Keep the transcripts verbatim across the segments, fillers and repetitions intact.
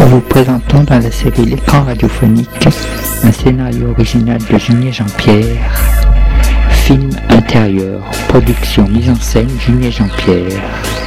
Nous vous présentons dans la série L'écran radiophonique un scénario original de Junier Jean-Pierre, film intérieur, production, mise en scène Junier Jean-Pierre.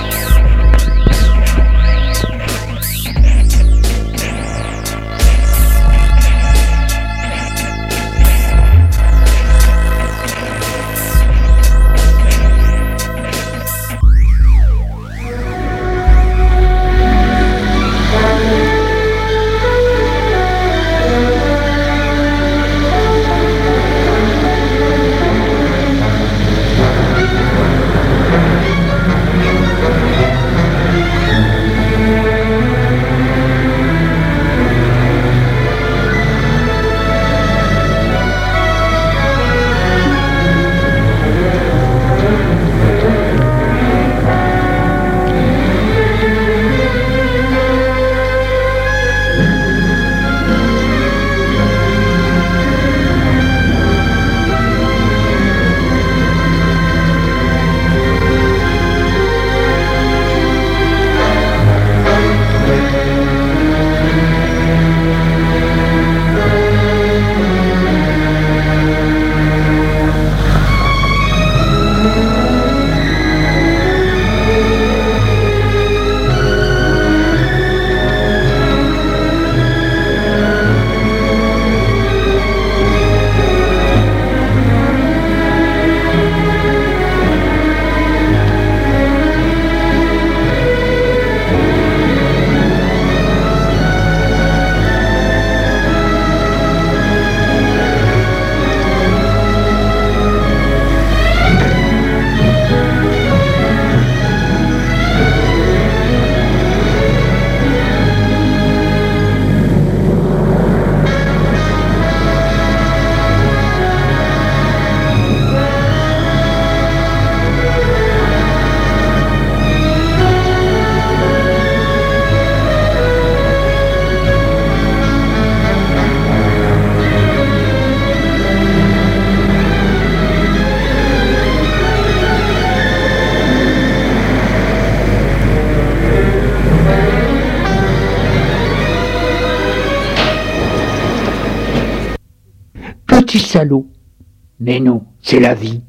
Petit salaud. Mais non, c'est la vie.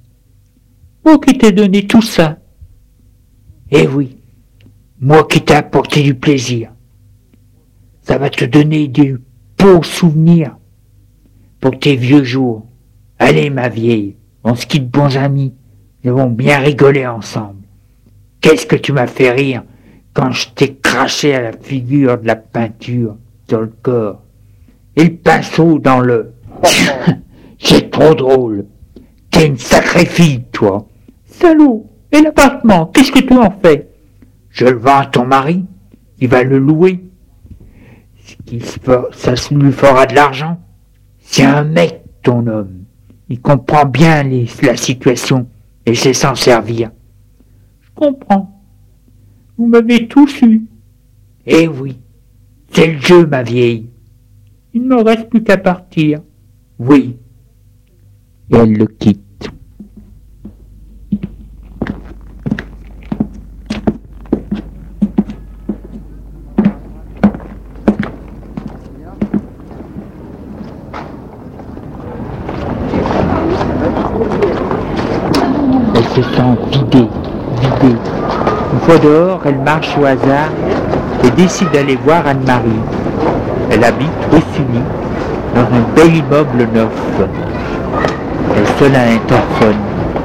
Moi qui t'ai donné tout ça. Eh oui, moi qui t'ai apporté du plaisir. Ça va te donner des beaux souvenirs pour tes vieux jours. Allez, ma vieille, on se quitte bons amis. Nous avons bien rigolé ensemble. Qu'est-ce que tu m'as fait rire quand je t'ai craché à la figure de la peinture sur le corps et le pinceau dans le... C'est trop drôle. T'es une sacrée fille, toi. Salaud. Et l'appartement, qu'est-ce que tu en fais? Je le vends à ton mari. Il va le louer. Ce qui se fait, ça lui fera de l'argent. C'est un mec, ton homme. Il comprend bien les, la situation et sait s'en servir. Je comprends. Vous m'avez tous eu. Eh oui. C'est le jeu, ma vieille. Il ne me reste plus qu'à partir. Oui. Et elle le quitte. Elle se sent vidée, vidée. Une fois dehors, elle marche au hasard et décide d'aller voir Anne-Marie. Elle habite rue Sully, dans un bel immeuble neuf. Elle sonne à l'interphone.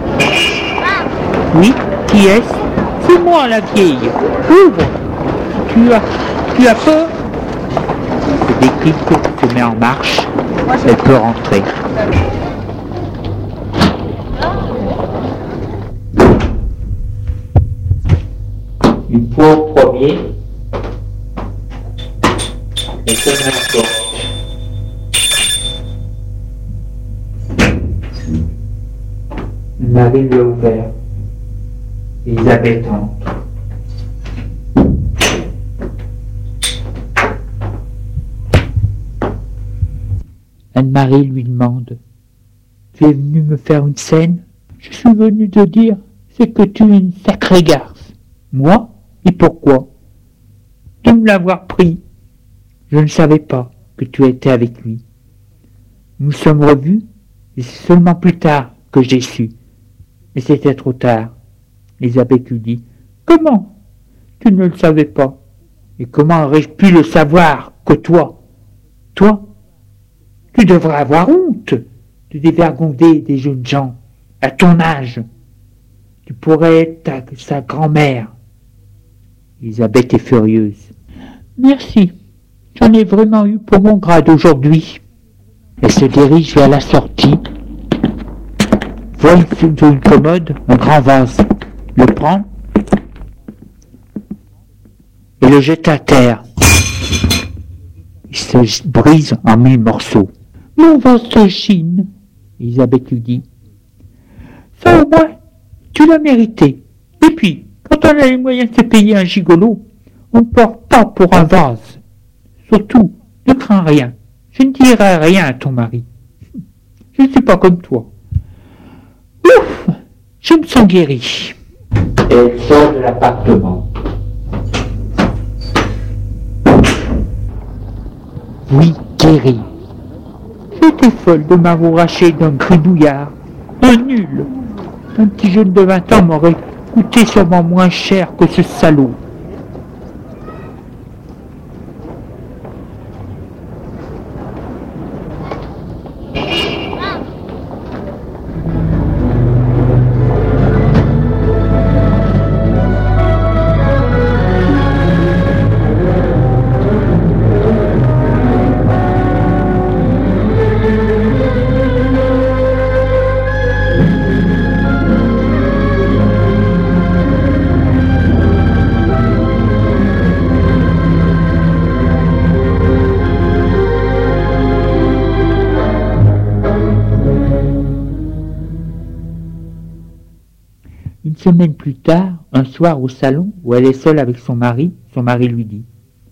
Oui, qui est-ce? C'est moi, la vieille. Ouvre. Tu as, tu as peur? Le déclic se met en marche. Elle peut rentrer. Une fois au premier, elle sonne à la porte. Marie lui a ouvert. Elisabeth entre. Anne-Marie lui demande: tu es venu me faire une scène? Je suis venu te dire, c'est que tu es une sacrée garce. Moi? Et pourquoi? De me l'avoir pris. Je ne savais pas que tu étais avec lui. Nous sommes revus, et c'est seulement plus tard que j'ai su. Mais c'était trop tard. Elisabeth lui dit, « Comment? Tu ne le savais pas. Et comment aurais-je pu le savoir que toi? Toi? Tu devrais avoir honte de dévergonder des jeunes gens à ton âge. Tu pourrais être ta, sa grand-mère. » Elisabeth est furieuse. « Merci, j'en ai vraiment eu pour mon grade aujourd'hui. » Elle se dirige vers la sortie, voit sur une commode un grand vase, le prend et le jette à terre. Il se brise en mille morceaux. « Mon vase de Chine, » Elisabeth lui dit. « Ça au moins, tu l'as mérité. Et puis, quand on a les moyens de se payer un gigolo, on ne porte pas pour un vase. Surtout, ne crains rien. Je ne dirai rien à ton mari. Je ne suis pas comme toi. Ouf, je me sens guéri. » Et elle sort de l'appartement. Oui, guéri. J'étais folle de m'avoir haché d'un gribouillard, un nul. Un petit jeune de vingt ans m'aurait coûté sûrement moins cher que ce salaud. Une semaine plus tard, un soir au salon où elle est seule avec son mari, son mari lui dit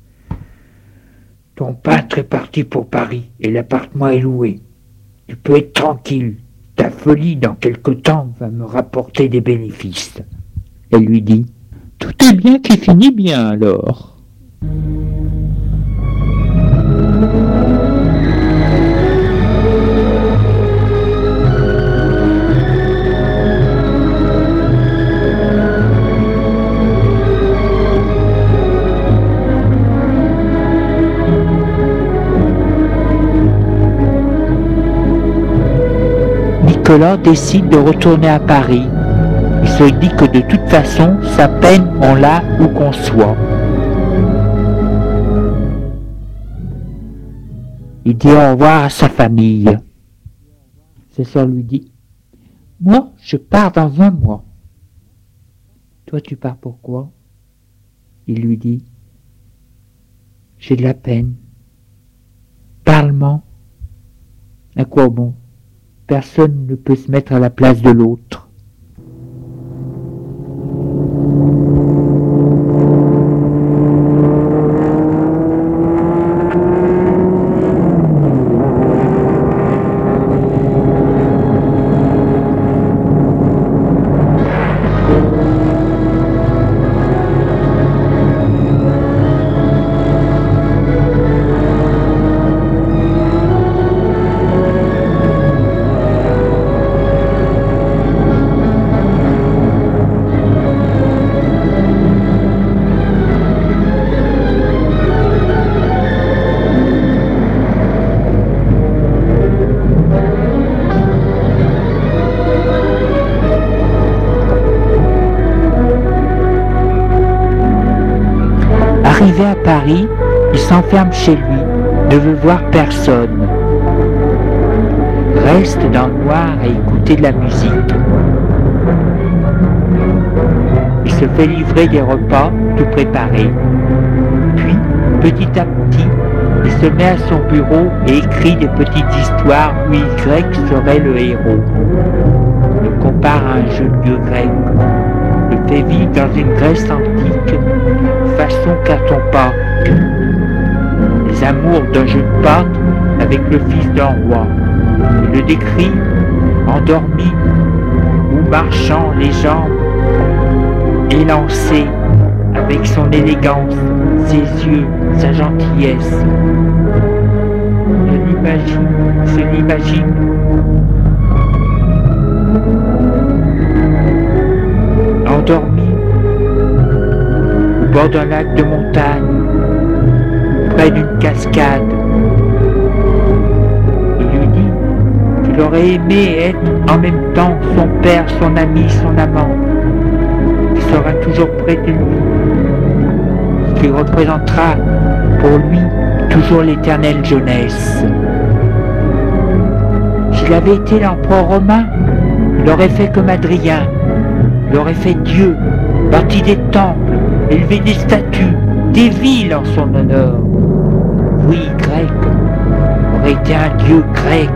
« Ton peintre est parti pour Paris et l'appartement est loué. Tu peux être tranquille, ta folie dans quelque temps va me rapporter des bénéfices. » Elle lui dit « Tout est bien qui finit bien alors. » Nicolas décide de retourner à Paris. Il se dit que de toute façon, sa peine, on l'a où qu'on soit. Il dit au revoir à sa famille. Sa sœur lui dit « Moi, je pars dans un mois. »« Toi, tu pars pourquoi ?» Il lui dit « J'ai de la peine. Parlement. À quoi bon ? Personne ne peut se mettre à la place de l'autre. » Arrivé à Paris, il s'enferme chez lui, ne veut voir personne. Reste dans le noir à écouter de la musique. Il se fait livrer des repas tout préparés. Puis, petit à petit, il se met à son bureau et écrit des petites histoires où Y serait le héros. Le compare à un jeune dieu grec. Le fait vivre dans une Grèce antique, façon carton-pâte. Les amours d'un jeune pâtre avec le fils d'un roi. Il le décrit endormi ou marchant les jambes élancées avec son élégance, ses yeux sa gentillesse. Je l'imagine, je l'imagine. Endormi au bord d'un lac de montagne, près d'une cascade. Il lui dit qu'il aurait aimé être en même temps son père, son ami, son amant, qui sera toujours près de lui, ce qui représentera pour lui toujours l'éternelle jeunesse. S'il avait été l'empereur romain, il aurait fait comme Adrien, il aurait fait Dieu, bâti des temples, élevé des statues, des villes en son honneur. Oui, grec, aurait été un dieu grec,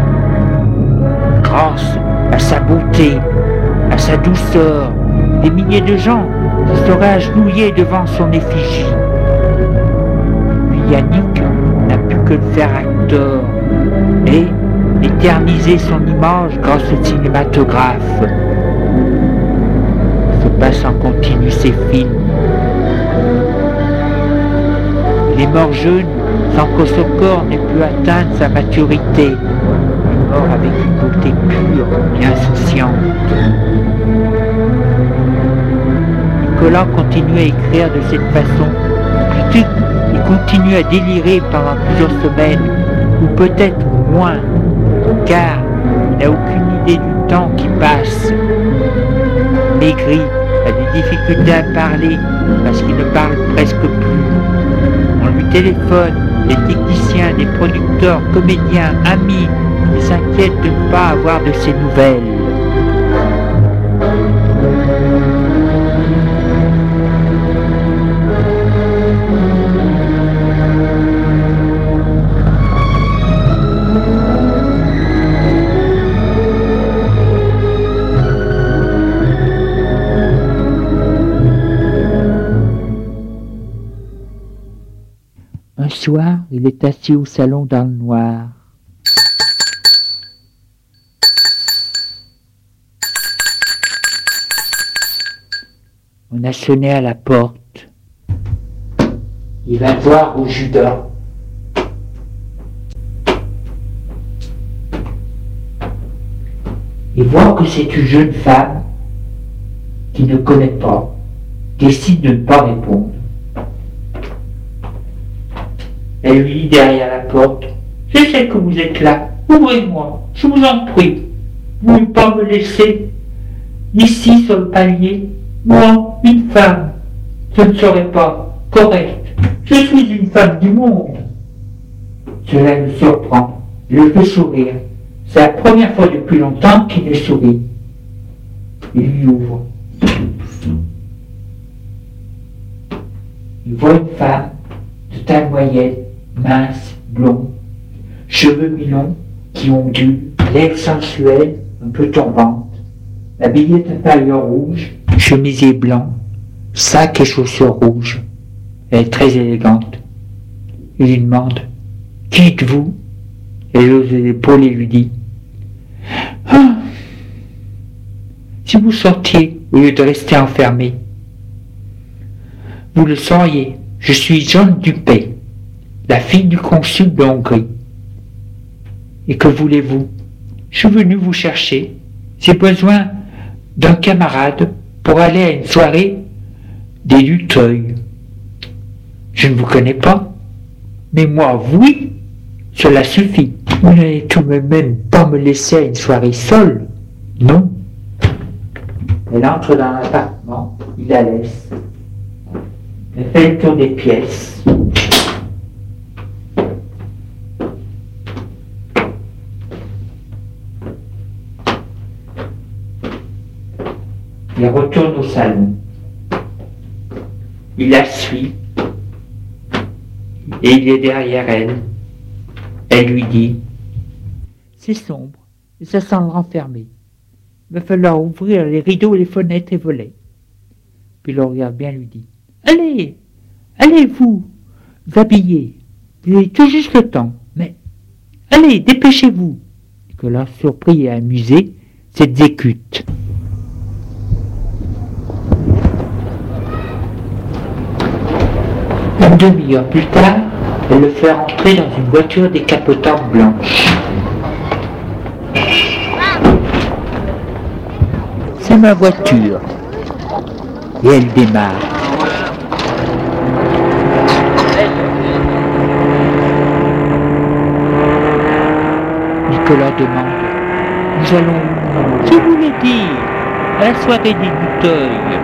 grâce à sa beauté, à sa douceur. Des milliers de gens se seraient agenouillés devant son effigie. Puis Yannick n'a pu que le faire acteur et éterniser son image grâce au cinématographe. Se passe en continu ses films. Il est mort jeune sans que son corps n'ait pu atteindre sa maturité. Il est mort avec une beauté pure et insouciante. Nicolas continue à écrire de cette façon. Puis il continue à délirer pendant plusieurs semaines, ou peut-être moins, car il n'a aucune idée du temps qui passe. Maigri a des difficultés à parler parce qu'il ne parle presque plus. On lui téléphone, les techniciens, les producteurs, comédiens, amis, ils s'inquiètent de ne pas avoir de ses nouvelles. Un soir, il est assis au salon dans le noir. On a sonné à la porte. Il va voir au Judas. Il voit que c'est une jeune femme qui ne connaît pas, décide de ne pas répondre. Elle lui dit derrière la porte, « Je sais que vous êtes là, ouvrez-moi, je vous en prie. Vous ne pouvez pas me laisser ici sur le palier. Moi, une femme, ce ne serait pas correct. Je suis une femme du monde. » Cela le surprend, le fait sourire. C'est la première fois depuis longtemps qu'il le sourit. Il lui ouvre. Il voit une femme de taille moyenne, mince, blonde, cheveux mi-longs qui ondulent, lèvres sensuelles, un peu tombantes, habillée de tailleur rouge, chemisier blanc, sac et chaussures rouges. Elle est très élégante. Il lui demande « Qui êtes-vous » Elle ose l'épaule et lui dit « Ah, si vous sortiez au lieu de rester enfermé, vous le sauriez, je suis Jeanne Dupay, la fille du consul de Hongrie. Et que voulez-vous? Je suis venu vous chercher. J'ai besoin d'un camarade pour aller à une soirée des Duteuil. Je ne vous connais pas, mais moi, oui, cela suffit. Vous n'allez tout de même pas me laisser à une soirée seule, non? Elle entre dans l'appartement, il la laisse. Elle fait le tour des pièces. Il retourne au salon. Il la suit. Et il est derrière elle. Elle lui dit « C'est sombre, et ça sent le renfermer. Il va falloir ouvrir les rideaux, les fenêtres et volets. » Puis il le regarde bien et lui dit « Allez, allez vous, vous habiller. Vous avez tout juste le temps, mais allez, dépêchez-vous. » Nicolas, surpris et amusé, s'exécute. Une demi-heure plus tard, elle le fait rentrer dans une voiture décapotable blanche. C'est ma voiture. Et elle démarre. Nicolas demande: nous allons où? Je vous l'ai dit, à la soirée des Bouteuils.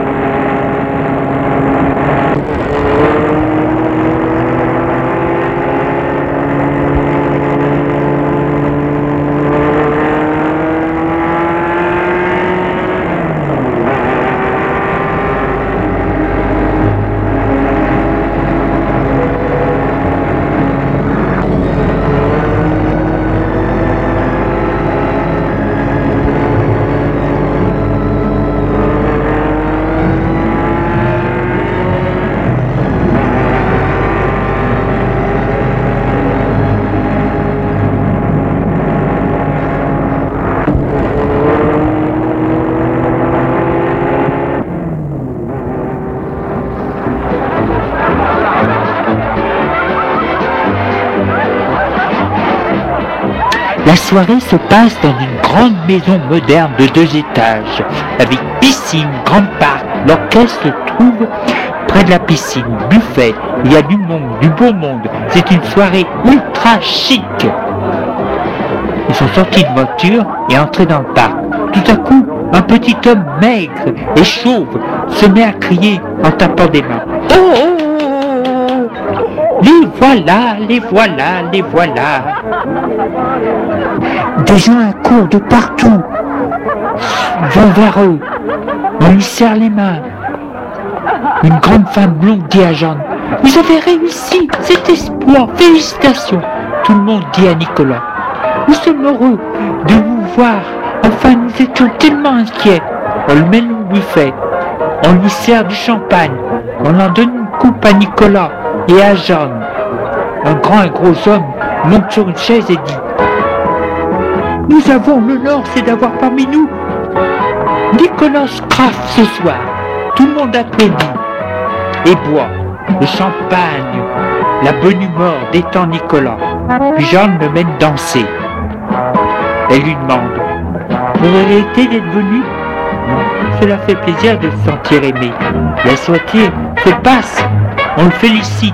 La soirée se passe dans une grande maison moderne de deux étages, avec piscine, grand parc. L'orchestre se trouve près de la piscine, buffet, il y a du monde, du beau monde. C'est une soirée ultra chic. Ils sont sortis de voiture et entrés dans le parc. Tout à coup, un petit homme maigre et chauve se met à crier en tapant des mains. Oh, oh, oh, oh, les voilà, les voilà, les voilà. Des gens accourent de partout, vont vers eux, on lui serre les mains. Une grande femme blonde dit à Jeanne: vous avez réussi, c'est espoir, félicitations. Tout le monde dit à Nicolas: nous sommes heureux de vous voir, enfin nous étions tellement inquiets. On le mène au buffet, on lui sert du champagne, on en donne une coupe à Nicolas et à Jeanne. Un grand et gros homme monte sur une chaise et dit: nous avons l'honneur, c'est d'avoir parmi nous Nicolas Kraft ce soir. Tout le monde applaudit et boit. Le champagne, la bonne humeur détend Nicolas. Puis Jeanne le mène danser. Elle lui demande: vous méritez d'être venu? Non, cela fait plaisir de se sentir aimé. La soirée se passe, on le félicite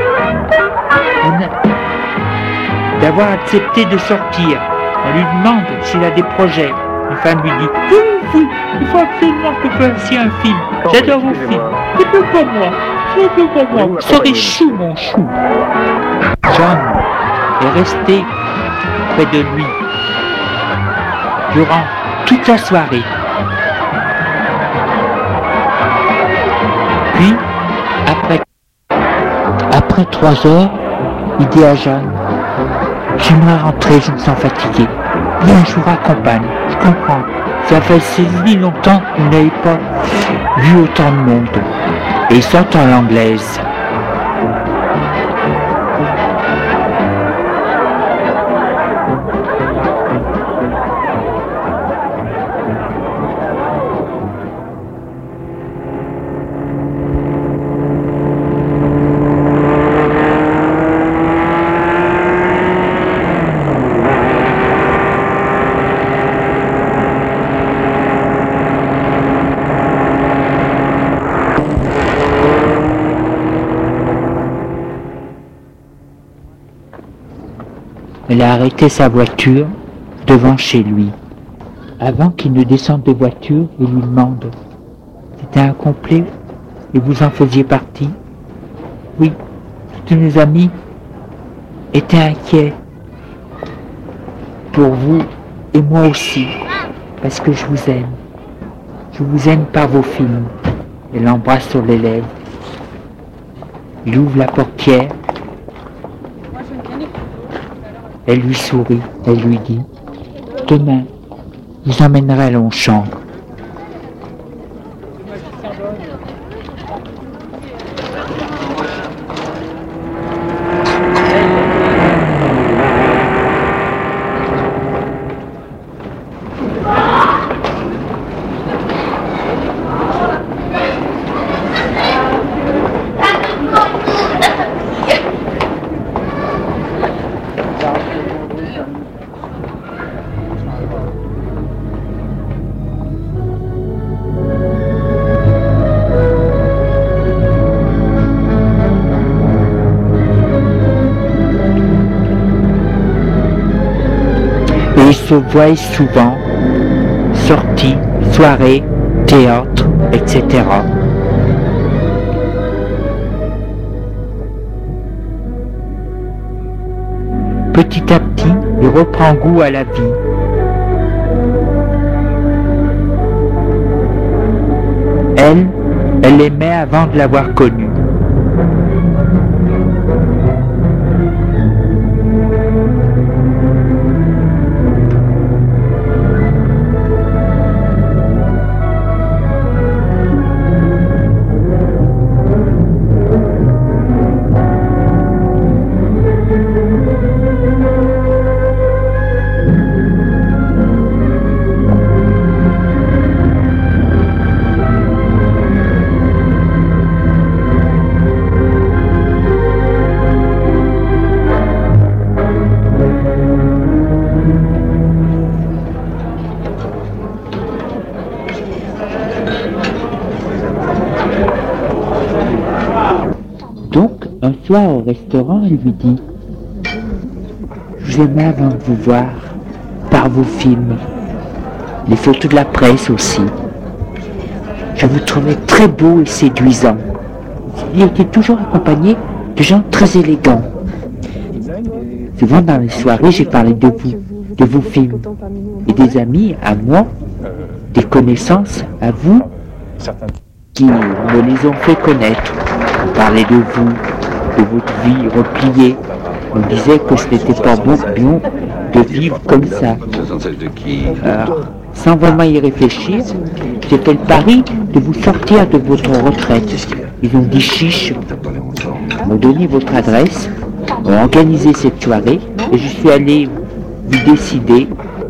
d'avoir accepté de sortir. On lui demande s'il a des projets. Une femme lui dit: oui, oui, il faut absolument que vous fassiez un film. J'adore vos films. Faites-le pour moi. Faites-le pour moi. Vous serez chou, mon chou. Jeanne est restée près de lui durant toute la soirée. Puis, après, après trois heures, il dit à Jeanne: j'aimerais rentrer, je me sens fatigué. Viens, je vous raccompagne. Je comprends. Ça fait si longtemps que vous n'avez pas vu autant de monde. Et ils sortent en l'anglaise. Elle a arrêté sa voiture devant chez lui. Avant qu'il ne descende de voiture, il lui demande: c'était un complet et vous en faisiez partie? Oui, tous mes amis étaient inquiets pour vous et moi aussi, parce que je vous aime. Je vous aime par vos films. Elle l'embrasse sur les lèvres. Il ouvre la portière. Elle lui sourit, elle lui dit: demain, je vous emmènerai à Longchamp. ils se voient souvent, sorties, soirées, théâtre, et cetera. Petit à petit, il reprend goût à la vie. Elle, elle l'aimait avant de l'avoir connue. Donc, un soir au restaurant, elle lui dit « Je vous aimais avant de vous voir, par vos films, les photos de la presse aussi. Je vous trouvais très beau et séduisant. Il était toujours accompagné de gens très élégants. Souvent dans les soirées, j'ai parlé de vous, de vos films, et des amis à moi, des connaissances à vous, qui me les ont fait connaître. On parlait de vous, de votre vie repliée. On disait que ce n'était pas bon, bon de vivre comme ça. Alors, sans vraiment y réfléchir, j'ai fait le pari de vous sortir de votre retraite. Ils ont dit chiche, m'ont donné votre adresse, ont organisé cette soirée, et je suis allé vous décider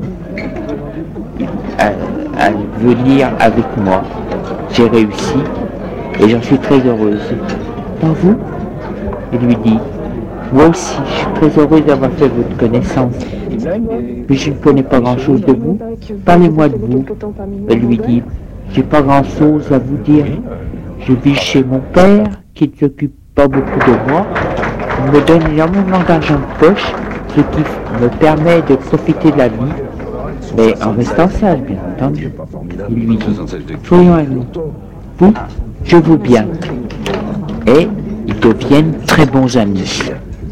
à, à venir avec moi. J'ai réussi, et j'en suis très heureuse. Pas vous ? Il lui dit, moi aussi, je suis très heureuse d'avoir fait votre connaissance. Mais je ne connais pas grand-chose de vous. Parlez-moi de vous. Elle lui dit, j'ai pas grand-chose à vous dire. Je vis chez mon père, qui ne s'occupe pas beaucoup de moi. Il me donne énormément d'argent de poche, ce qui me permet de profiter de la vie, mais en restant sage, bien entendu. Il lui dit, soyons amis. Vous, je vous bien. Et ils deviennent très bons amis.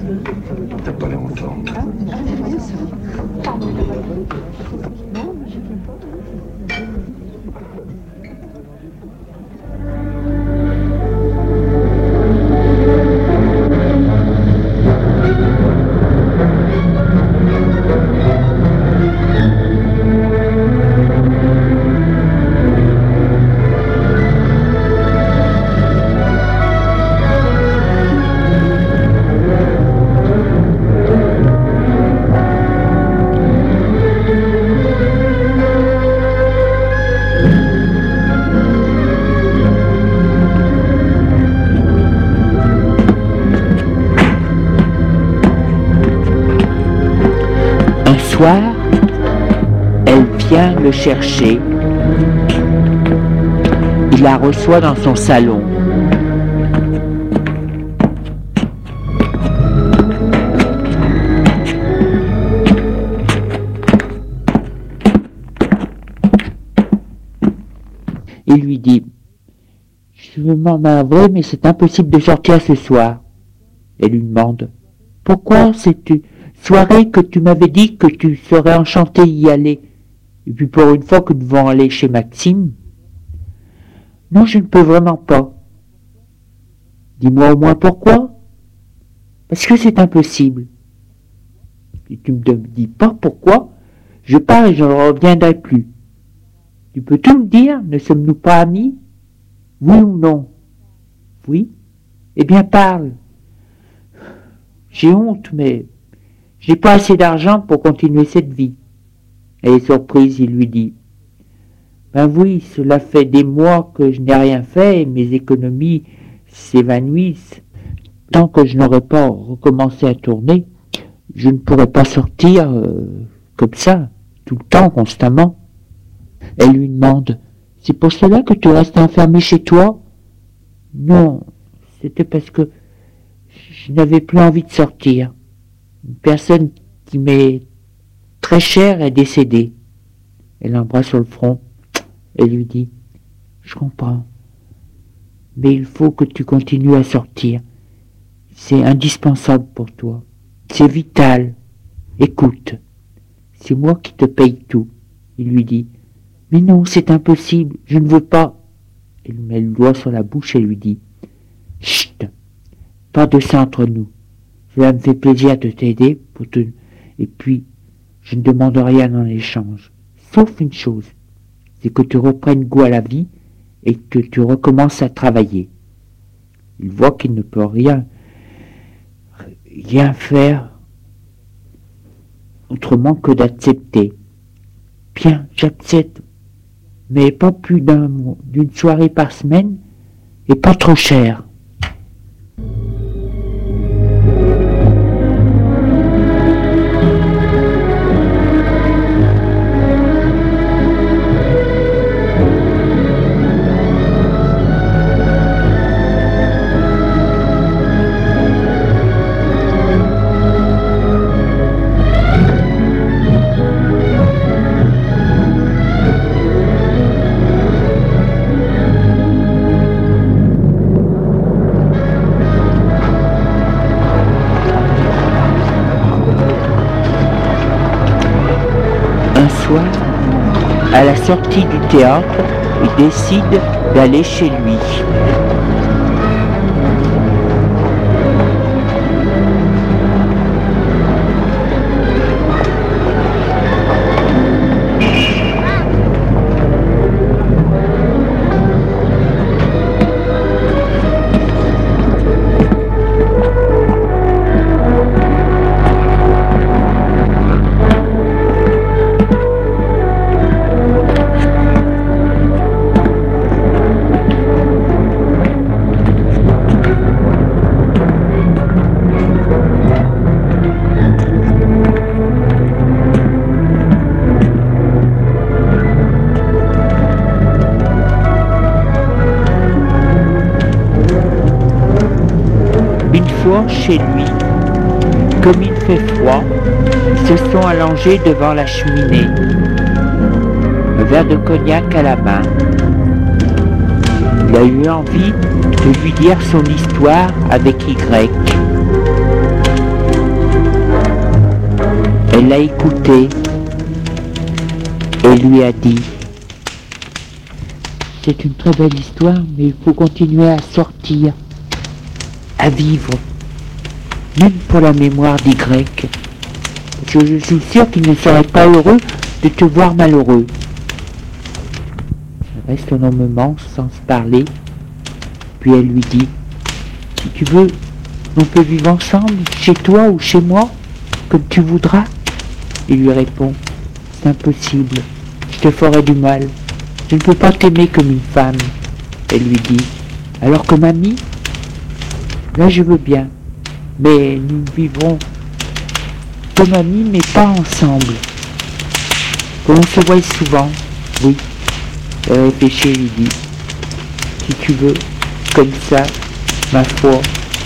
Soir, elle vient le chercher. Il la reçoit dans son salon. Il lui dit, je suis vraiment navré, mais c'est impossible de sortir ce soir. Elle lui demande, pourquoi sais-tu soirée que tu m'avais dit que tu serais enchanté d'y aller, et puis pour une fois que nous devons aller chez Maxime. Non, je ne peux vraiment pas. Dis-moi au moins pourquoi. Parce que c'est impossible. Si tu ne me dis pas pourquoi, je pars et je ne reviendrai plus. Tu peux tout me dire, ne sommes-nous pas amis? Oui ou non? Oui? Eh bien parle. J'ai honte, mais j'ai pas assez d'argent pour continuer cette vie. Elle est surprise, il lui dit. Ben oui, cela fait des mois que je n'ai rien fait et mes économies s'évanouissent. Tant que je n'aurai pas recommencé à tourner, je ne pourrai pas sortir euh, comme ça, tout le temps, constamment. Elle lui demande, c'est pour cela que tu restes enfermé chez toi? Non, c'était parce que je n'avais plus envie de sortir. Une personne qui m'est très cher est décédé. Elle l'embrasse sur le front et lui dit « Je comprends, mais il faut que tu continues à sortir. C'est indispensable pour toi. C'est vital. Écoute, c'est moi qui te paye tout. » Il lui dit « Mais non, c'est impossible, je ne veux pas. » Elle lui met le doigt sur la bouche et lui dit « Chut, pas de ça entre nous. Cela me fait plaisir de t'aider pour te... Et puis, je ne demande rien en échange. Sauf une chose, c'est que tu reprennes goût à la vie et que tu recommences à travailler. » Il voit qu'il ne peut rien, rien faire autrement que d'accepter. « Bien, j'accepte, mais pas plus d'un, d'une soirée par semaine et pas trop cher. » À la sortie du théâtre, il décide d'aller chez lui. Chez lui, comme il fait froid, ils se sont allongés devant la cheminée, un verre de cognac à la main. Il a eu envie de lui dire son histoire avec Y. Elle l'a écouté et lui a dit « C'est une très belle histoire, mais il faut continuer à sortir, à vivre. » Même pour la mémoire d'Y, parce que je suis sûr qu'il ne serait pas heureux de te voir malheureux. Elle reste un moment sans se parler, puis elle lui dit « Si tu veux, on peut vivre ensemble, chez toi ou chez moi, comme tu voudras. » Il lui répond « C'est impossible, je te ferai du mal, je ne peux pas t'aimer comme une femme. » Elle lui dit « Alors comme amie, là je veux bien. Mais nous vivrons comme amis, mais pas ensemble. Qu'on se voie souvent, oui. » Elle réfléchit et lui dit « Si tu veux, comme ça, ma foi, oui. »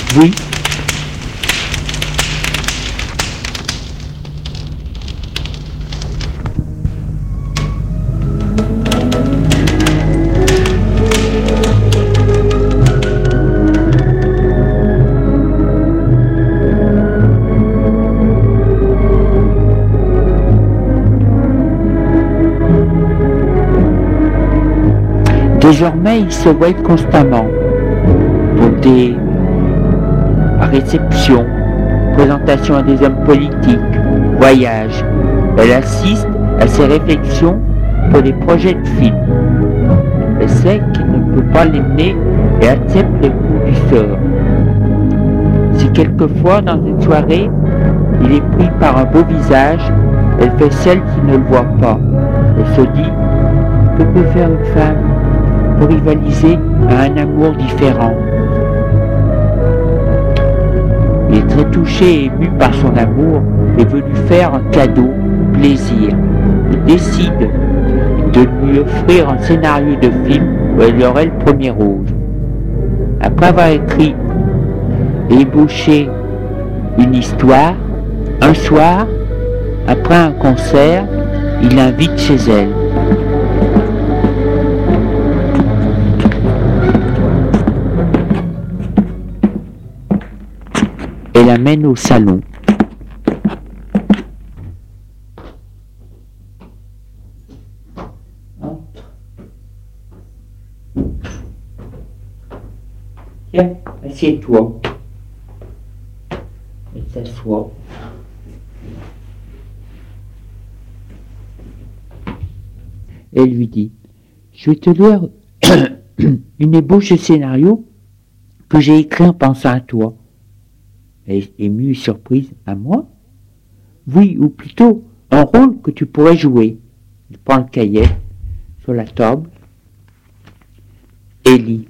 Désormais, ils se voient constamment pour des réceptions, présentations à des hommes politiques, voyages. Elle assiste à ses réflexions pour des projets de films. Elle sait qu'il ne peut pas l'aimer et accepte les coups du sort. Si quelquefois, dans une soirée, il est pris par un beau visage, elle fait celle qui ne le voit pas. Elle se dit « Que peut faire une femme pour rivaliser à un amour différent ?» Il est très touché et ému par son amour et veut lui faire un cadeau, plaisir. Il décide de lui offrir un scénario de film où elle aurait le premier rôle. Après avoir écrit et ébauché une histoire, un soir, Après un concert, il l'invite chez elle. Et l'amène au salon. Tiens, assieds-toi. Elle s'assoit. Elle lui dit, je vais te lire une ébauche de scénario que j'ai écrit en pensant à toi. Elle est émue et surprise. À moi? Oui, ou plutôt un rôle que tu pourrais jouer. Il prend le cahier sur la table et lit.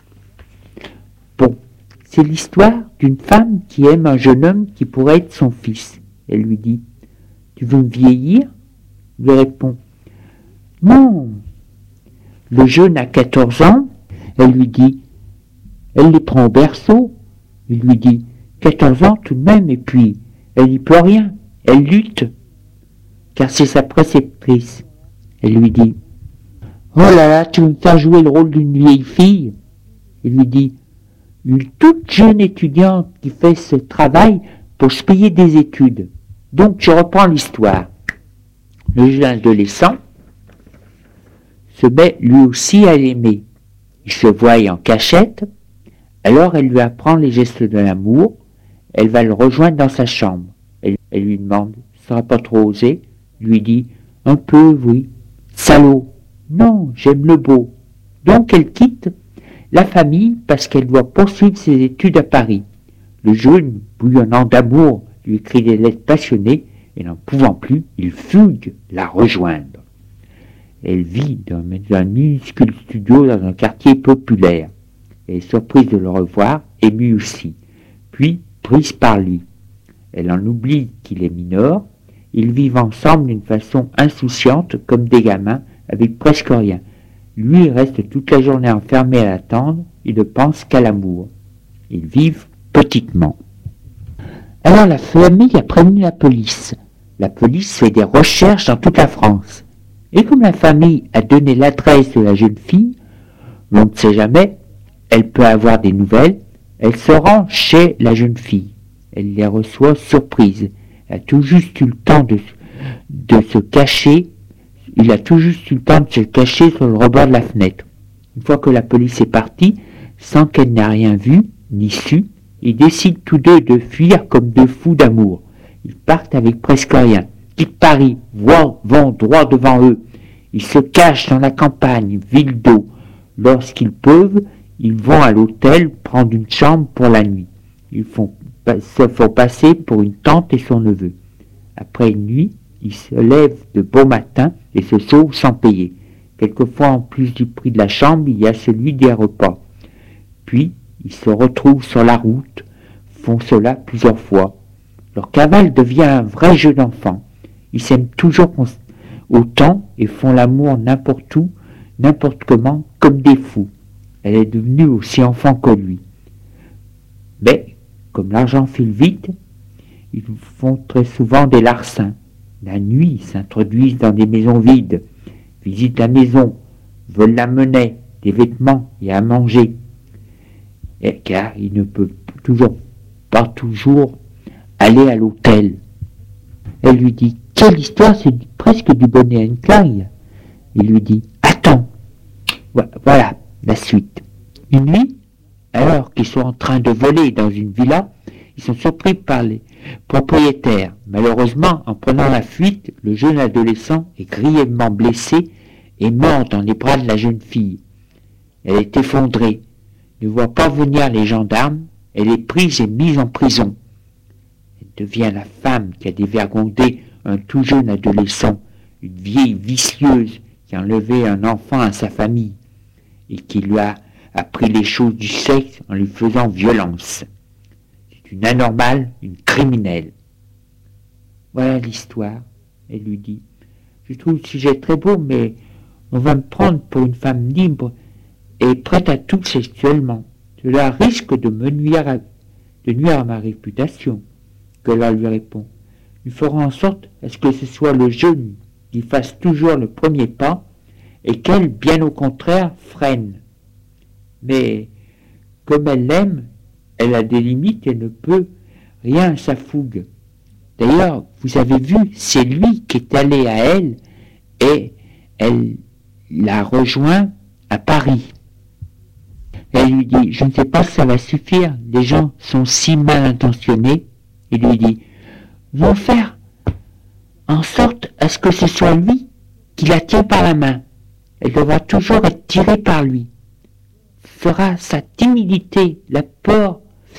Bon, c'est l'histoire d'une femme qui aime un jeune homme qui pourrait être son fils. Elle lui dit, tu veux me vieillir? Il lui répond, non. Le jeune a quatorze ans. Elle lui dit, elle les prend au berceau. Il lui dit, quatorze ans tout de même, et puis elle n'y peut rien. Elle lutte, car c'est sa préceptrice. Elle lui dit, oh là là, tu veux me faire jouer le rôle d'une vieille fille? Il lui dit, une toute jeune étudiante qui fait ce travail pour se payer des études. Donc je reprends l'histoire. Le jeune adolescent se met lui aussi à l'aimer. Il se voit en cachette, alors elle lui apprend les gestes de l'amour, elle va le rejoindre dans sa chambre. Elle, elle lui demande, ça sera pas trop osé? Lui dit, un peu, oui. Salaud! Non, j'aime le beau. Donc elle quitte la famille parce qu'elle doit poursuivre ses études à Paris. Le jeune, bouillonnant d'amour, lui écrit des lettres passionnées et n'en pouvant plus, il fugue la rejoindre. Elle vit dans un minuscule studio dans un quartier populaire. Elle est surprise de le revoir, émue aussi, puis prise par lui. Elle en oublie qu'il est mineur. Ils vivent ensemble d'une façon insouciante, comme des gamins, avec presque rien. Lui reste toute la journée enfermé à l'attendre, il ne pense qu'à l'amour. Ils vivent petitement. Alors la famille a prévenu la police. La police fait des recherches dans toute la France. Et comme la famille a donné l'adresse de la jeune fille, l'on ne sait jamais, elle peut avoir des nouvelles, elle se rend chez la jeune fille. Elle les reçoit surprise. Elle a tout juste eu le temps de, de se cacher, il a tout juste eu le temps de se cacher sur le rebord de la fenêtre. Une fois que la police est partie, sans qu'elle n'ait rien vu, ni su, ils décident tous deux de fuir comme deux fous d'amour. Ils partent avec presque rien. Quittent Paris, vont, vont droit devant eux. Ils se cachent dans la campagne, ville d'eau. Lorsqu'ils peuvent, ils vont à l'hôtel prendre une chambre pour la nuit. Ils font, se font passer pour une tante et son neveu. Après une nuit, ils se lèvent de bon matin et se sauvent sans payer. Quelquefois, en plus du prix de la chambre, il y a celui des repas. Puis, ils se retrouvent sur la route, font cela plusieurs fois. Leur cavale devient un vrai jeu d'enfant. Ils s'aiment toujours autant et font l'amour n'importe où, n'importe comment, comme des fous. Elle est devenue aussi enfant que lui. Mais, comme l'argent file vite, ils font très souvent des larcins. La nuit, ils s'introduisent dans des maisons vides, visitent la maison, veulent la monnaie, des vêtements et à manger. Et car ils ne peuvent toujours pas toujours aller à l'hôtel. Elle lui dit, quelle histoire, c'est presque du Bonnie and Clyde. Il lui dit, attends, voilà la suite. Une nuit, alors qu'ils sont en train de voler dans une villa, ils sont surpris par les propriétaires. Malheureusement, en prenant la fuite, le jeune adolescent est grièvement blessé et mort dans les bras de la jeune fille. Elle est effondrée, ne voit pas venir les gendarmes, elle est prise et mise en prison. Elle devient la femme qui a dévergondé un tout jeune adolescent, une vieille vicieuse qui a enlevé un enfant à sa famille et qui lui a appris les choses du sexe en lui faisant violence. C'est une anormale, une criminelle. Voilà l'histoire, elle lui dit. Je trouve le sujet très beau, mais on va me prendre pour une femme libre et prête à tout sexuellement. Cela risque de me nuire à, de nuire à ma réputation. Que l'on lui répond. Il fera en sorte à ce que ce soit le jeune qui fasse toujours le premier pas et qu'elle, bien au contraire, freine. Mais comme elle l'aime, elle a des limites et ne peut rien à sa fougue. D'ailleurs, vous avez vu, c'est lui qui est allé à elle et elle l'a rejoint à Paris. Elle lui dit, je ne sais pas si ça va suffire, les gens sont si mal intentionnés. Il lui dit, vont faire en sorte à ce que ce soit lui qui la tient par la main. Elle devra toujours être tirée par lui. Fera sa timidité, la peur,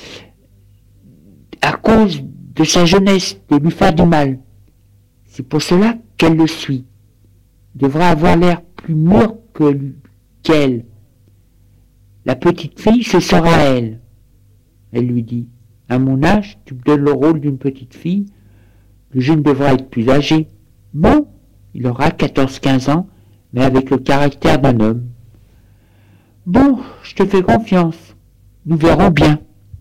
à cause de sa jeunesse, de lui faire du mal. C'est pour cela qu'elle le suit. Il devra avoir l'air plus mûr que lui, qu'elle. La petite fille, ce sera elle. Elle lui dit, à mon âge, tu me donnes le rôle d'une petite fille, le jeune devra être plus âgé. Bon, il aura quatorze quinze ans, mais avec le caractère d'un homme. Bon, je te fais confiance. Nous verrons bien.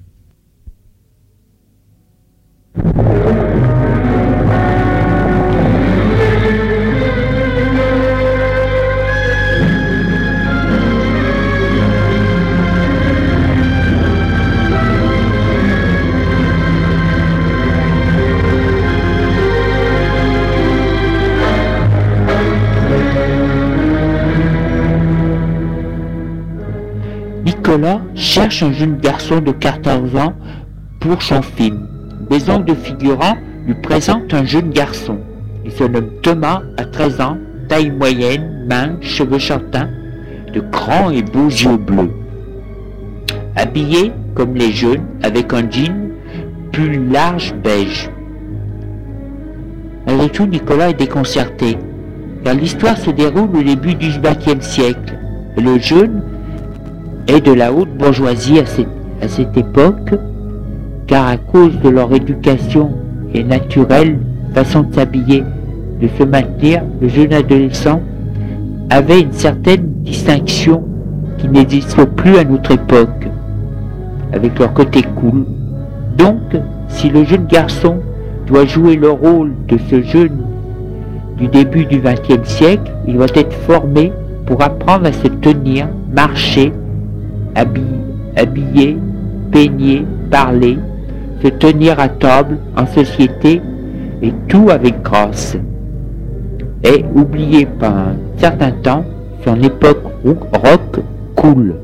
Nicolas cherche un jeune garçon de quatorze ans pour son film. Maison de figurant lui présente un jeune garçon. Il se nomme Thomas, à treize ans, taille moyenne, mince, cheveux châtains, de grands et beaux yeux bleus. Habillé comme les jeunes, avec un jean plus large beige. Malgré tout, Nicolas est déconcerté, car l'histoire se déroule au début du vingtième siècle, et le jeune est de la haute bourgeoisie à cette, à cette époque, car à cause de leur éducation et naturelle façon de s'habiller, de se maintenir, le jeune adolescent avait une certaine distinction qui n'existe plus à notre époque, avec leur côté cool. Donc, si le jeune garçon doit jouer le rôle de ce jeune du début du vingtième siècle, il doit être formé pour apprendre à se tenir, marcher, habiller, habiller, peigner, parler, se tenir à table, en société, et tout avec grâce. Et oublier par un certain temps son époque rock cool.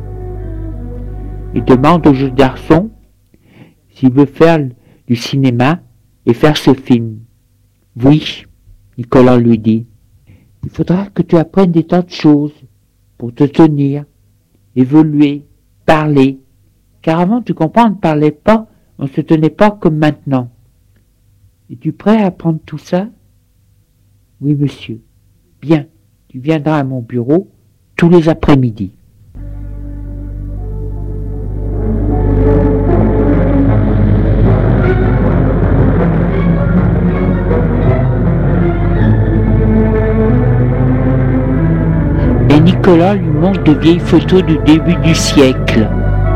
Il demande au jeune garçon s'il veut faire du cinéma et faire ce film. Oui, Nicolas lui dit, il faudra que tu apprennes des tas de choses pour te tenir, évoluer, parler, car avant, tu comprends, on ne parlait pas, on ne se tenait pas comme maintenant. Es-tu prêt à apprendre tout ça? Oui, monsieur. Bien, tu viendras à mon bureau tous les après-midi. Et Nicolas lui montre de vieilles photos du début du siècle.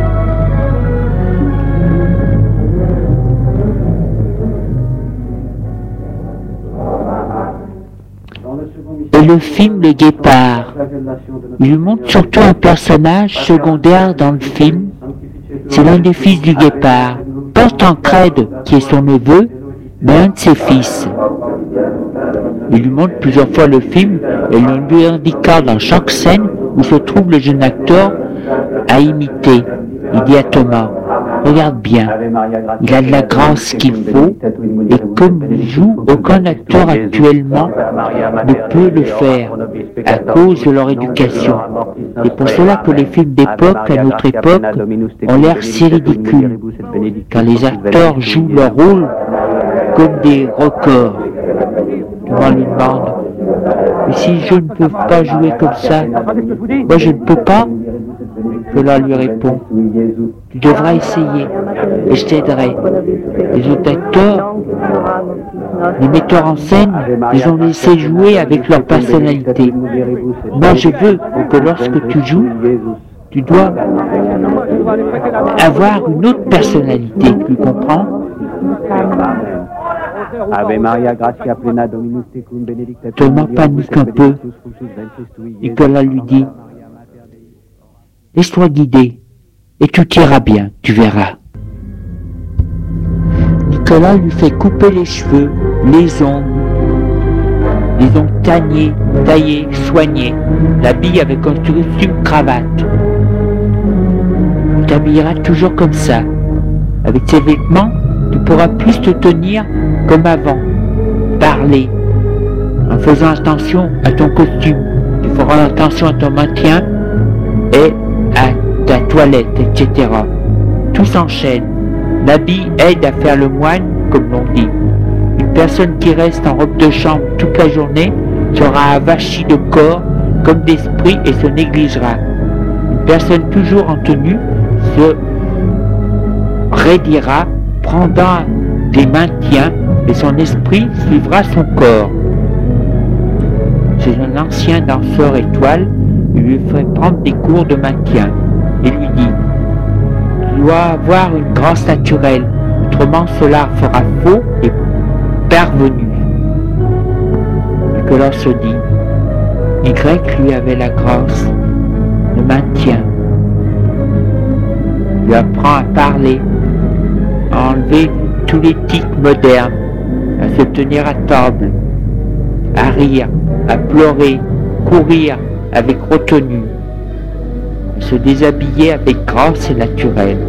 Et le film Le Guépard. Il lui montre surtout un personnage secondaire dans le film. C'est l'un des fils du Guépard, pas Tancrède, qui est son neveu, mais un de ses fils. Il lui montre plusieurs fois le film et lui indiquant dans chaque scène où se trouve le jeune acteur à imiter. Il dit à Thomas, regarde bien, il a de la grâce qu'il faut, et comme il joue, aucun acteur actuellement ne peut le faire, à cause de leur éducation. C'est pour cela que les films d'époque, à notre époque, ont l'air si ridicules, car les acteurs jouent leur rôle comme des records. Thomas lui demande, mais si je ne peux pas jouer comme ça, moi je ne peux pas. Nicolas lui répond, tu devras essayer et je t'aiderai. Les autres acteurs, les metteurs en scène, ils ont laissé jouer avec leur personnalité. Moi je veux que lorsque tu joues, tu dois avoir une autre personnalité, tu comprends? Ave Maria, gratia plena, Dominus tecum, benedicta tu Thomas panique un peu. Nicolas lui dit, laisse-toi guider, et tout ira bien, tu verras. Nicolas lui fait couper les cheveux, les ongles, les ongles taillés, taillés, soignés, l'habille avec un costume cravate. Tu t'habilleras toujours comme ça. Avec ces vêtements, tu pourras plus te tenir comme avant, parler, en faisant attention à ton costume. Tu feras attention à ton maintien et à ta toilette, et cetera. Tout s'enchaîne. L'habit aide à faire le moine, comme l'on dit. Une personne qui reste en robe de chambre toute la journée sera avachie de corps comme d'esprit et se négligera. Une personne toujours en tenue se raidira, prendra des maintiens et son esprit suivra son corps. Chez un ancien danseur étoile, il lui fait prendre des cours de maintien et lui dit: tu dois avoir une grâce naturelle, autrement cela fera faux et parvenu. Nicolas se dit: Y lui avait la grâce, le maintien, lui apprend à parler, à enlever tous les tics modernes, à se tenir à table, à rire, à pleurer, courir avec retenue, à se déshabiller avec grâce et naturel.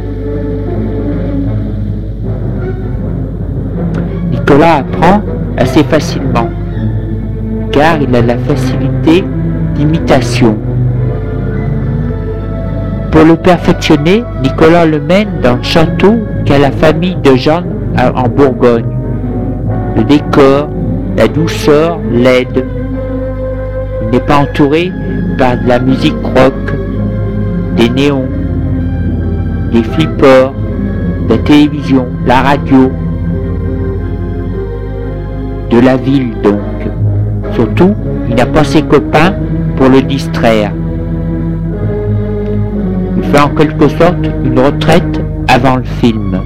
Nicolas apprend assez facilement, car il a la facilité d'imitation. Pour le perfectionner, Nicolas le mène dans le château qu'a la famille de Jeanne en Bourgogne. Le décor, la douceur l'aide. Il n'est pas entouré par de la musique rock, des néons, des flippers, la télévision, la radio, de la ville donc. Surtout, il n'a pas ses copains pour le distraire. Il fait en quelque sorte une retraite avant le film.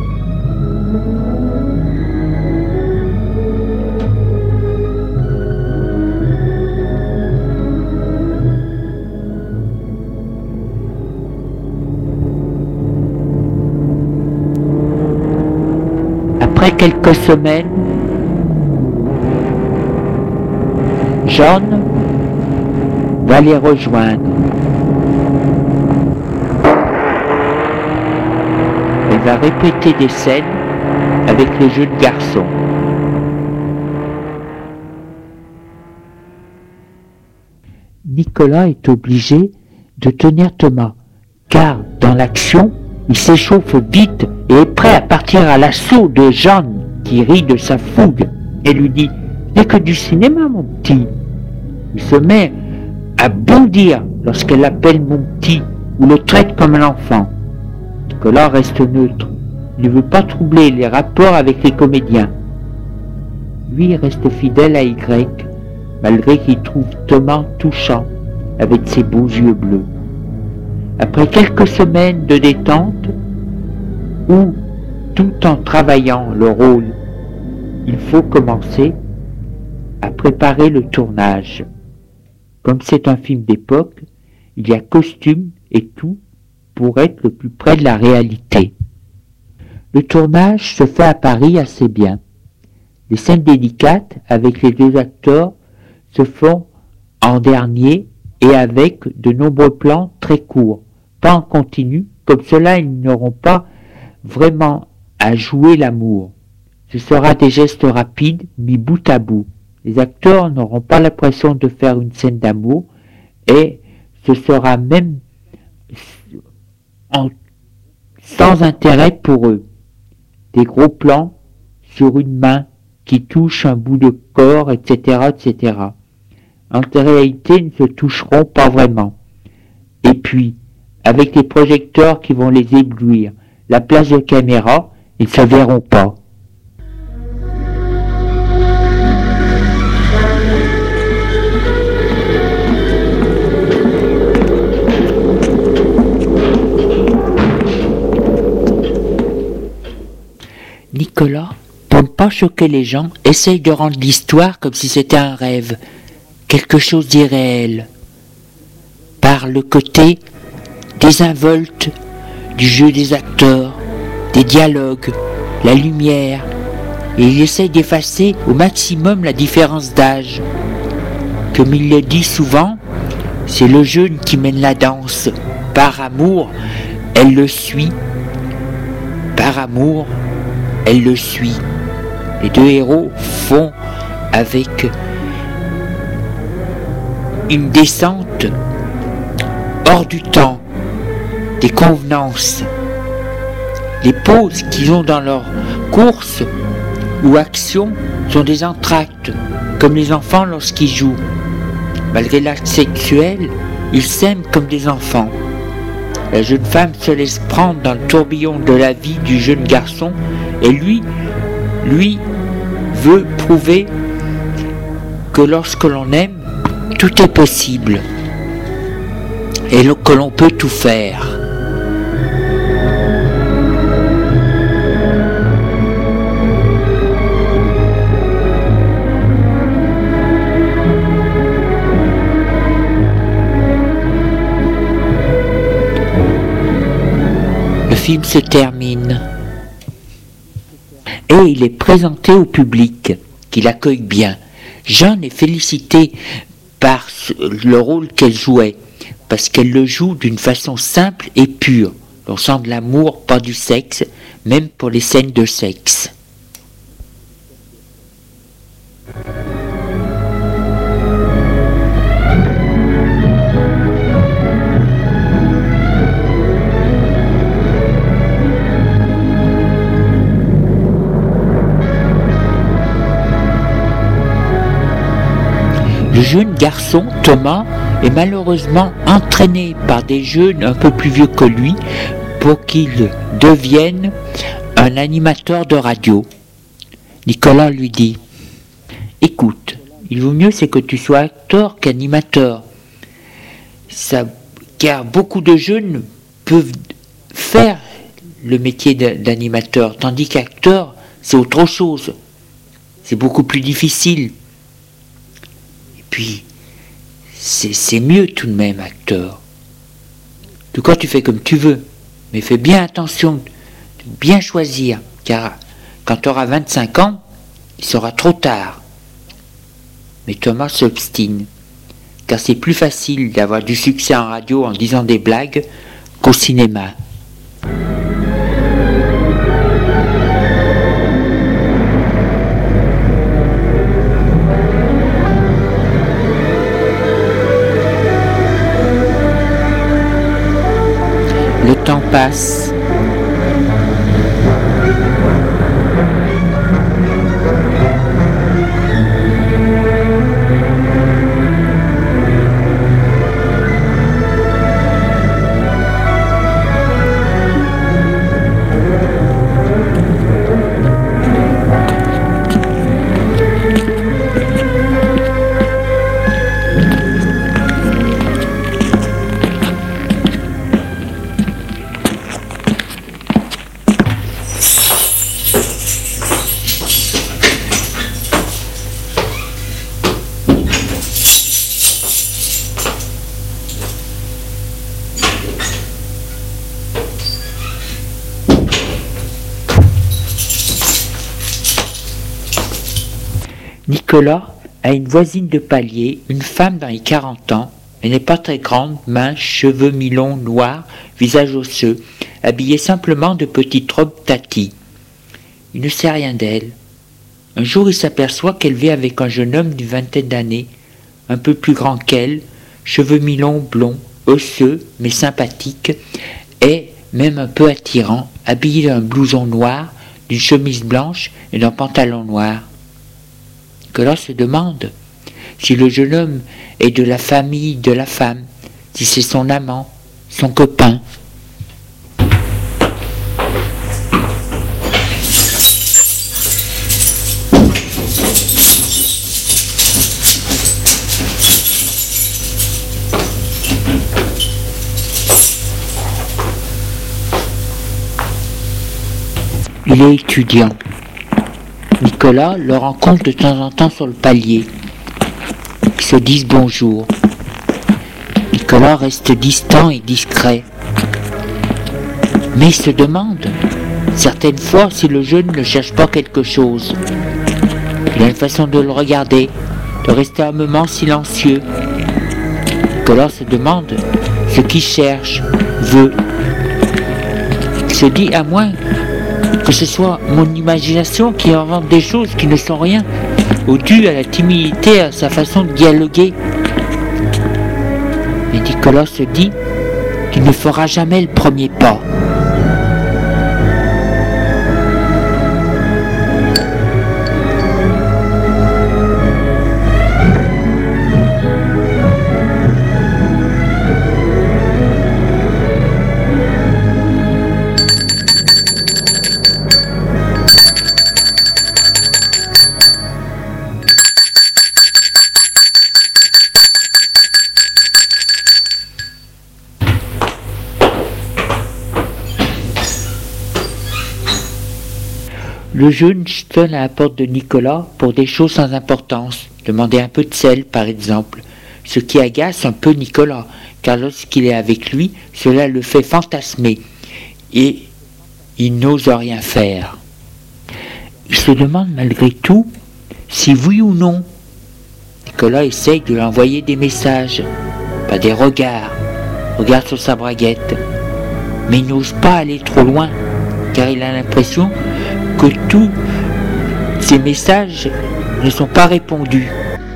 Après quelques semaines, Jeanne va les rejoindre. Elle va répéter des scènes avec les jeunes garçons. Nicolas est obligé de tenir Thomas, car dans l'action, il s'échauffe vite et est prêt à partir à l'assaut de Jeanne, qui rit de sa fougue et lui dit: « n'est que du cinéma, mon petit !» Il se met à bondir lorsqu'elle l'appelle mon petit ou le traite comme un enfant. Nicolas reste neutre. Il ne veut pas troubler les rapports avec les comédiens. Lui il reste fidèle à Y, malgré qu'il trouve Thomas touchant avec ses beaux yeux bleus. Après quelques semaines de détente, où, tout en travaillant le rôle, il faut commencer à préparer le tournage. Comme c'est un film d'époque, il y a costume et tout pour être le plus près de la réalité. Le tournage se fait à Paris assez bien. Les scènes délicates avec les deux acteurs se font en dernier et avec de nombreux plans très courts, pas en continu, comme cela ils n'auront pas vraiment à jouer l'amour. Ce sera des gestes rapides mis bout à bout. Les acteurs n'auront pas l'impression de faire une scène d'amour et ce sera même en, sans intérêt pour eux. Des gros plans sur une main qui touche un bout de corps, et cetera, et cetera. En réalité, ils ne se toucheront pas vraiment. Et puis, avec les projecteurs qui vont les éblouir, la place de caméra, ils ne se verront pas. Nicolas, ne pas choquer les gens, essaye de rendre l'histoire comme si c'était un rêve, quelque chose d'irréel, par le côté désinvolte du jeu des acteurs, des dialogues, la lumière, et il essaye d'effacer au maximum la différence d'âge. Comme il le dit souvent, c'est le jeune qui mène la danse. Par amour, elle le suit. Par amour, elle le suit. Les deux héros font avec une descente hors du temps, des convenances. Les pauses qu'ils ont dans leur course ou action sont des entr'actes, comme les enfants lorsqu'ils jouent. Malgré l'acte sexuel, ils s'aiment comme des enfants. La jeune femme se laisse prendre dans le tourbillon de la vie du jeune garçon et lui, lui veut prouver que lorsque l'on aime, tout est possible et que l'on peut tout faire. Le film se termine et il est présenté au public qui l'accueille bien. Jeanne est félicitée par le rôle qu'elle jouait parce qu'elle le joue d'une façon simple et pure. On sent de l'amour, pas du sexe, même pour les scènes de sexe. Le jeune garçon, Thomas, est malheureusement entraîné par des jeunes un peu plus vieux que lui pour qu'il devienne un animateur de radio. Nicolas lui dit « Écoute, il vaut mieux c'est que tu sois acteur qu'animateur. Ça, car beaucoup de jeunes peuvent faire le métier d'animateur, tandis qu'acteur, c'est autre chose. C'est beaucoup plus difficile. Puis, c'est mieux tout de même, acteur. De quoi tu fais comme tu veux, mais fais bien attention de bien choisir, car quand tu auras vingt-cinq ans, il sera trop tard. » Mais Thomas s'obstine, car c'est plus facile d'avoir du succès en radio en disant des blagues qu'au cinéma. Le temps passe. Nicolas a une voisine de palier, une femme dans les quarante ans. Elle n'est pas très grande, mince, cheveux mi-longs, noirs, visage osseux, habillée simplement de petites robes tati. Il ne sait rien d'elle. Un jour, il s'aperçoit qu'elle vit avec un jeune homme d'une vingtaine d'années, un peu plus grand qu'elle, cheveux mi-longs, blonds, osseux, mais sympathique, et même un peu attirant, habillé d'un blouson noir, d'une chemise blanche et d'un pantalon noir. Nicolas se demande si le jeune homme est de la famille de la femme, si c'est son amant, son copain. Il est étudiant. Nicolas le rencontre de temps en temps sur le palier. Ils se disent bonjour. Nicolas reste distant et discret. Mais il se demande, certaines fois, si le jeune ne cherche pas quelque chose. Il a une façon de le regarder, de rester un moment silencieux. Nicolas se demande ce qu'il cherche, veut. Il se dit, à moins que ce soit mon imagination qui invente des choses qui ne sont rien, ou dû à la timidité, à sa façon de dialoguer. Et Nicolas se dit qu'il ne fera jamais le premier pas. Le jeune sonne à la porte de Nicolas pour des choses sans importance, demander un peu de sel par exemple, ce qui agace un peu Nicolas, car lorsqu'il est avec lui, cela le fait fantasmer, et il n'ose rien faire. Il se demande malgré tout si oui ou non. Nicolas essaye de lui envoyer des messages, pas des regards, regarde sur sa braguette, mais il n'ose pas aller trop loin, car il a l'impression que tous ces messages ne sont pas répondus.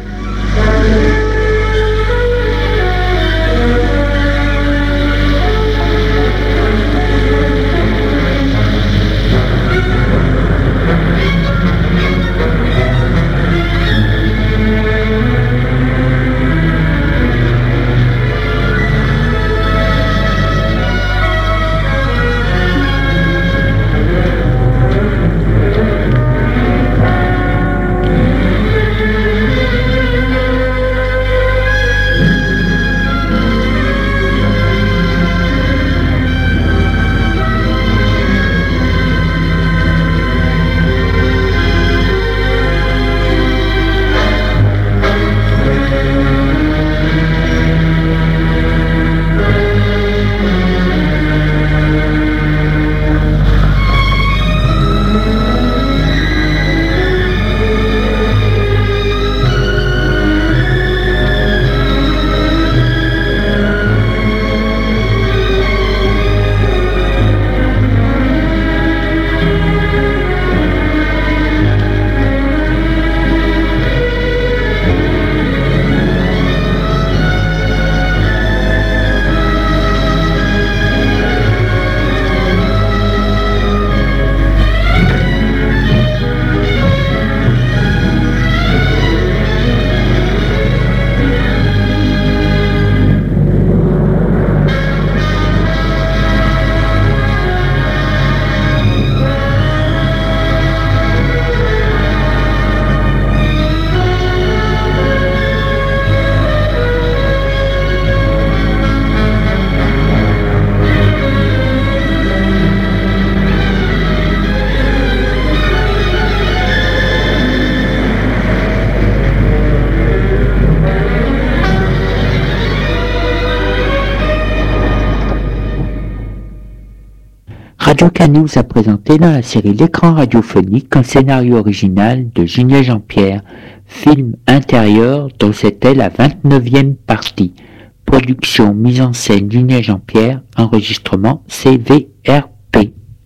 Radio Canu vous a présenté dans la série L'écran radiophonique un scénario original de Julien Jean-Pierre, film intérieur dont c'était la vingt-neuvième partie. Production, mise en scène Julien Jean-Pierre, enregistrement C V R